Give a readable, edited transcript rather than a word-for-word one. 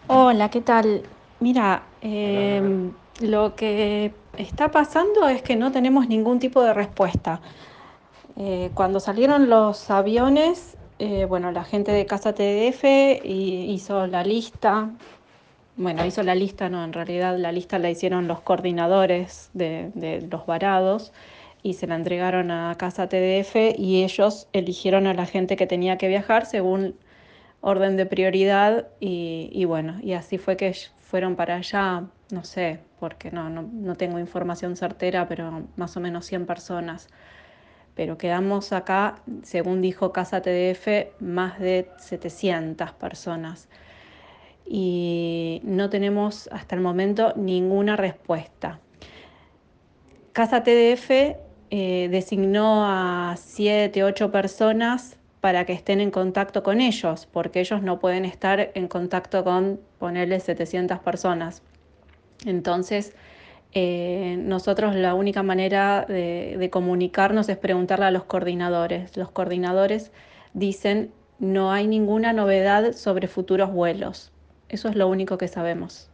Hola, ¿qué tal? Mira, Hola. lo que está pasando es que no tenemos ningún tipo de respuesta. Cuando salieron los aviones, bueno, la gente de Casa TDF hizo la lista. Bueno, hizo la lista, no, en realidad la lista la hicieron los coordinadores de los varados y se la entregaron a Casa TDF y ellos eligieron a la gente que tenía que viajar según orden de prioridad y bueno, y así fue que fueron para allá, no sé, porque no tengo información certera, pero más o menos 100 personas. Pero quedamos acá, según dijo Casa TDF, más de 700 personas y no tenemos hasta el momento ninguna respuesta. Casa TDF designó a 7, 8 personas para que estén en contacto con ellos, porque ellos no pueden estar en contacto con, ponerle 700 personas. Entonces, nosotros la única manera de comunicarnos es preguntarle a los coordinadores. Los coordinadores dicen no hay ninguna novedad sobre futuros vuelos. Eso es lo único que sabemos.